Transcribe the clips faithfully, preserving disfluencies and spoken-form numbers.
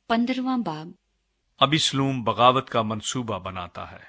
पंद्रहवां बाब। अबीसलूम बगावत का मंसूबा बनाता है।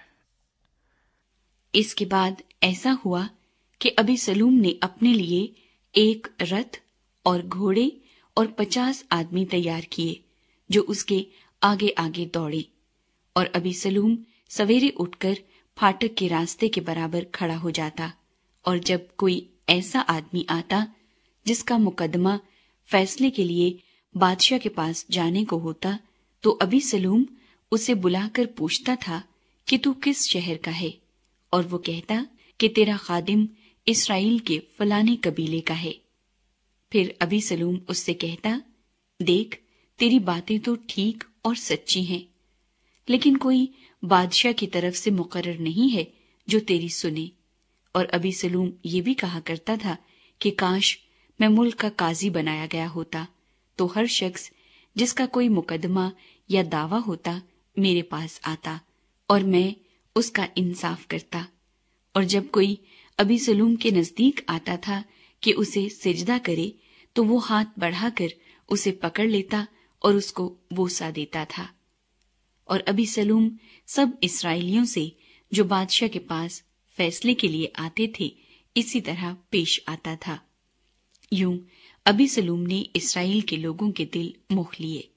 इसके बाद ऐसा हुआ कि अबीसलूम ने अपने लिए एक रथ और घोड़े और पचास आदमी तैयार किए जो उसके आगे आगे दौड़े, और अबीसलूम सवेरे उठकर फाटक के रास्ते के बराबर खड़ा हो जाता, और जब कोई ऐसा आदमी आता जिसका मुकदमा फैसले के लिए बादशाह के पास जाने को होता, तो अबीसलूम उसे बुलाकर पूछता था कि तू किस शहर का है, और वो कहता कि तेरा खादिम इस्राएल के फलाने कबीले का है। फिर अबीसलूम उससे कहता, देख, तेरी बातें तो ठीक और सच्ची हैं, लेकिन कोई बादशाह की तरफ से मुकर्रर नहीं है जो तेरी सुने। और अबीसलूम ये भी कहा करता था कि काश मैं मुल्क का काजी बनाया गया होता, तो हर शख्स जिसका कोई मुकदमा या दावा होता मेरे पास आता और मैं उसका इंसाफ करता। और जब कोई अबीसलूम के नजदीक आता था कि उसे सिजदा करे, तो वो हाथ बढ़ाकर उसे पकड़ लेता और उसको बोसा देता था। और अबीसलूम सब इस्राएलियों से जो बादशाह के पास फैसले के लिए आते थे इसी तरह पेश आता था। यूं अबीसलूम ने इस्राएल के लोगों के दिल मोह लिए।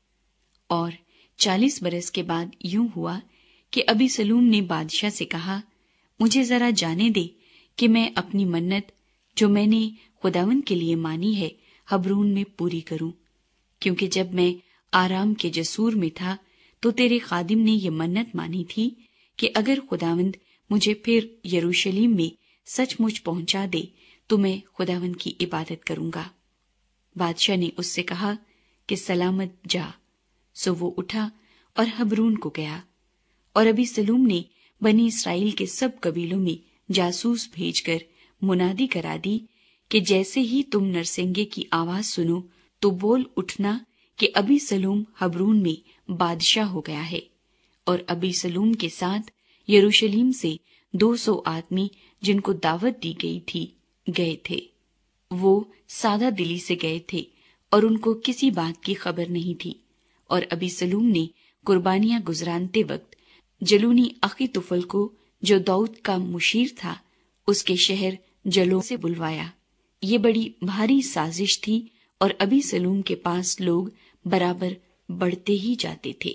और चालीस बरस के बाद यूं हुआ कि अबीसलूम ने बादशाह से कहा, मुझे जरा जाने दे कि मैं अपनी मन्नत जो मैंने खुदावन के लिए मानी है हबरून में पूरी करूं, क्योंकि जब मैं आराम के जसूर में था तो तेरे खादिम ने ये मन्नत मानी थी कि अगर खुदावंद मुझे फिर यरूशलेम में सचमुच पहुंचा दे तो मैं खुदावंद की इबादत करूंगा। बादशाह ने उससे कहा कि सलामत जा। सो वो उठा और हबरून को गया। और अबीसलूम ने बनी इस्राएल के सब कबीलों में जासूस भेजकर मुनादी करा दी कि जैसे ही तुम नरसिंगे की आवाज सुनो तो बोल उठना कि अबीसलूम हबरून में बादशाह हो गया है। और अबीसलूम के साथ यरूशलेम से दो सौ आदमी जिनको दावत दी गई थी गए थे। वो सादा दिली से गए थे और उनको किसी बात की खबर नहीं थी। और अबीसलूम ने कुर्बानियां गुजरानते वक्त जलूनी अखीतुफल को, जो दाऊद का मुशीर था, उसके शहर जलो से बुलवाया। ये बड़ी भारी साजिश थी और अबीसलूम के पास लोग बराबर बढ़ते ही जाते थे।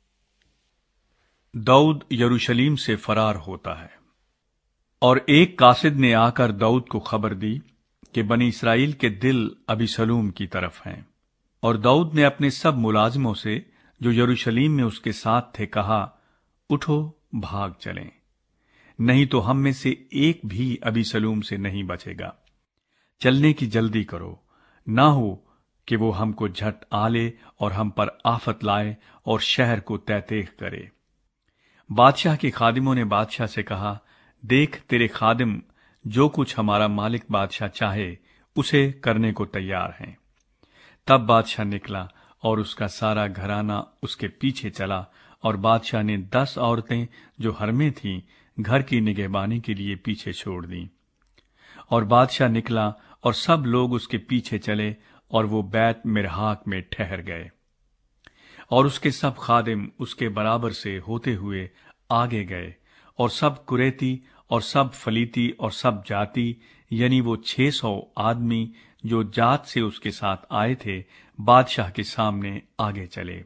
दाऊद यरूशलेम से फरार होता है। और एक कासिद ने आकर दाऊद को खबर दी कि बनी इस्राएल के दिल अबीसलूम की तरफ हैं। और दाऊद ने अपने सब मुलाजिमों से जो यरूशलेम में उसके साथ थे कहा, उठो भाग चलें, नहीं तो हम में से एक भी अबीसलूम से नहीं बचेगा। चलने की जल्दी करो, ना हो कि वो हमको झट आले और हम पर आफत लाए और शहर को तहतीह करे। बादशाह के खादिमों ने बादशाह से कहा, देख, तेरे खादिम जो कुछ हमारा मालिक बादशाह चाहे उसे करने को तैयार हैं। तब बादशाह निकला और उसका सारा घराना उसके पीछे चला, और बादशाह ने दस औरतें जो हर में थीं घर की निगहबानी के लिए पीछे छोड़ दी। और बादशाह निकला और सब लोग उसके पीछे चले, और वो बैत मिरहाक में ठहर गए। और उसके सब खादिम उसके बराबर से होते हुए आगे गए, और सब कुरैती और सब फलीती और सब जाति, यानी वो छह सौ आदमी जो जात से उसके साथ आए थे, बादशाह के सामने आगे चले।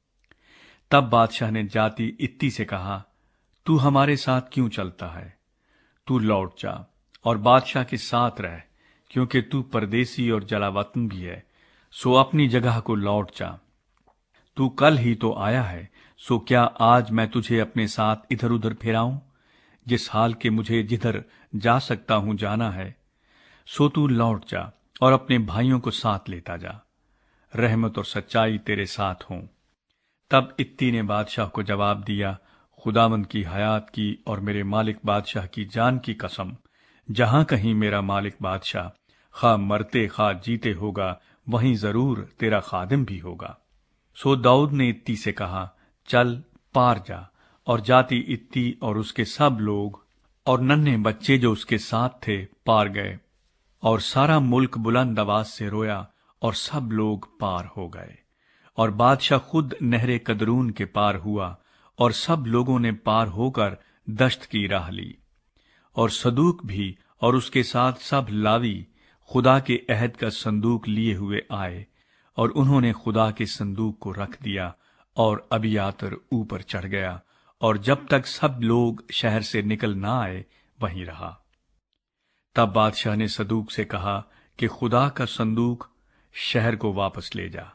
तब बादशाह ने जाति इत्ती से कहा, तू हमारे साथ क्यों चलता है? तू लौट जा और बादशाह के साथ रह, क्योंकि तू परदेसी और जलावतन भी है, सो अपनी जगह को लौट जा। तू कल ही तो आया है, सो क्या आज मैं तुझे अपने साथ इधर उधर फिराऊं? जिस हाल के मुझे जिधर जा सकता हूं जाना है, सो तू लौट जा और अपने भाइयों को साथ लेता जा। रहमत और सच्चाई तेरे साथ हों। तब इत्ती ने बादशाह को जवाब दिया, खुदावंद की हयात की और मेरे मालिक बादशाह की जान की कसम, जहां कहीं मेरा मालिक बादशाह खा मरते खा जीते होगा, वहीं जरूर तेरा खादिम भी होगा। सो दाऊद ने इत्ती से कहा, चल पार जा। और जाति इत्ती और उसके सब लोग और नन्हे बच्चे जो उसके साथ थे पार गए, और सारा मुल्क बुलंद आवाज से रोया, और सब लोग पार हो गए। اور بادشاہ خود نہر قدرون کے پار ہوا، اور سب لوگوں نے پار ہو کر دشت کی راہ لی۔ اور صدوق بھی اور اس کے ساتھ سب لاوی خدا کے عہد کا صندوق لیے ہوئے آئے، اور انہوں نے خدا کے صندوق کو رکھ دیا، اور ابیاتر اوپر چڑھ گیا، اور جب تک سب لوگ شہر سے نکل نہ آئے وہیں رہا۔ تب بادشاہ نے صدوق سے کہا کہ خدا کا صندوق شہر کو واپس لے جا،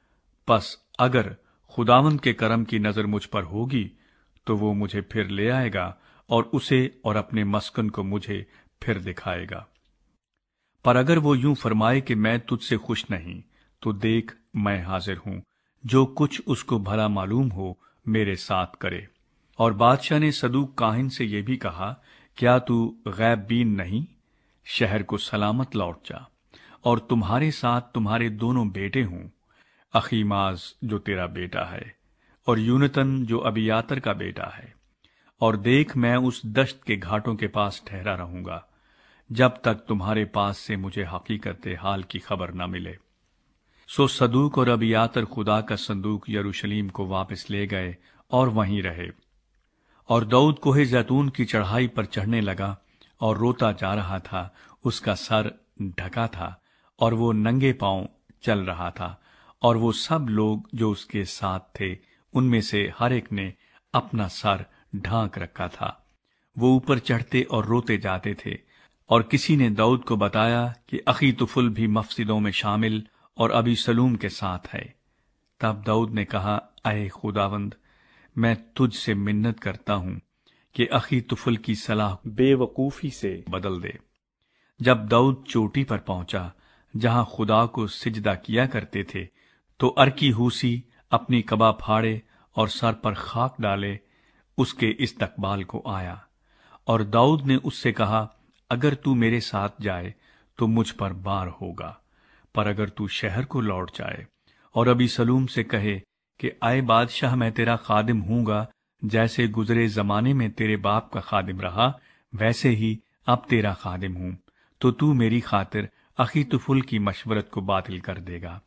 پس اگر خداوند کے کرم کی نظر مجھ پر ہوگی تو وہ مجھے پھر لے آئے گا، اور اسے اور اپنے مسکن کو مجھے پھر دکھائے گا۔ پر اگر وہ یوں فرمائے کہ میں تجھ سے خوش نہیں، تو دیکھ میں حاضر ہوں، جو کچھ اس کو بھلا معلوم ہو میرے ساتھ کرے۔ اور بادشاہ نے صدوق کاہن سے یہ بھی کہا، کیا تو غیب بین نہیں؟ شہر کو سلامت لوٹ جا، اور تمہارے ساتھ تمہارے دونوں بیٹے ہوں، اخیماز جو تیرا بیٹا ہے، اور یونتن جو ابیاتر کا بیٹا ہے۔ اور دیکھ میں اس دشت کے گھاٹوں کے پاس ٹھہرا رہوں گا، جب تک تمہارے پاس سے مجھے حقیقت حال کی خبر نہ ملے۔ سو صدوق اور ابیاتر خدا کا صندوق یروشلیم کو واپس لے گئے اور وہیں رہے۔ اور داؤد کوہ زیتون کی چڑھائی پر چڑھنے لگا اور روتا جا رہا تھا، اس کا سر ڈھکا تھا اور وہ ننگے پاؤں چل رہا تھا، اور وہ سب لوگ جو اس کے ساتھ تھے ان میں سے ہر ایک نے اپنا سر ڈھانک رکھا تھا۔ وہ اوپر چڑھتے اور روتے جاتے تھے، اور کسی نے داؤد کو بتایا کہ اخی طفل بھی مفسدوں میں شامل اور ابی سلوم کے ساتھ ہے۔ تب داؤد نے کہا، اے خداوند، میں تجھ سے منت کرتا ہوں کہ اخی طفل کی صلاح بے وقوفی سے بدل دے۔ جب داؤد چوٹی پر پہنچا جہاں خدا کو سجدہ کیا کرتے تھے، تو ارکی ہوسی اپنی قبا پھاڑے اور سر پر خاک ڈالے اس کے استقبال کو آیا، اور داؤد نے اس سے کہا، اگر تو میرے ساتھ جائے تو مجھ پر بار ہوگا، پر اگر تو شہر کو لوٹ جائے اور ابی سلوم سے کہے کہ اے بادشاہ، میں تیرا خادم ہوں گا، جیسے گزرے زمانے میں تیرے باپ کا خادم رہا ویسے ہی اب تیرا خادم ہوں، تو تو میری خاطر اخی طفل کی مشورت کو باطل کر دے گا۔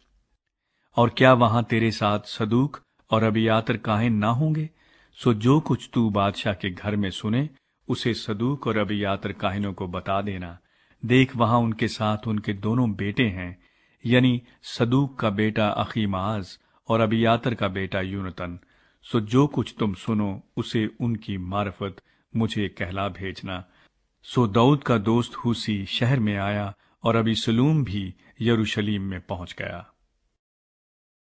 اور کیا وہاں تیرے ساتھ صدوق اور ابیاتر کاہن نہ ہوں گے؟ سو جو کچھ تو بادشاہ کے گھر میں سنے اسے صدوق اور ابیاتر کاہنوں کو بتا دینا۔ دیکھ وہاں ان کے ساتھ ان کے دونوں بیٹے ہیں، یعنی صدوق کا بیٹا اخیماز اور ابیاتر کا بیٹا یونتن۔ سو جو کچھ تم سنو اسے ان کی معرفت مجھے کہلا بھیجنا۔ سو داؤد کا دوست ہوسی شہر میں آیا، اور ابی سلوم بھی یروشلیم میں پہنچ گیا۔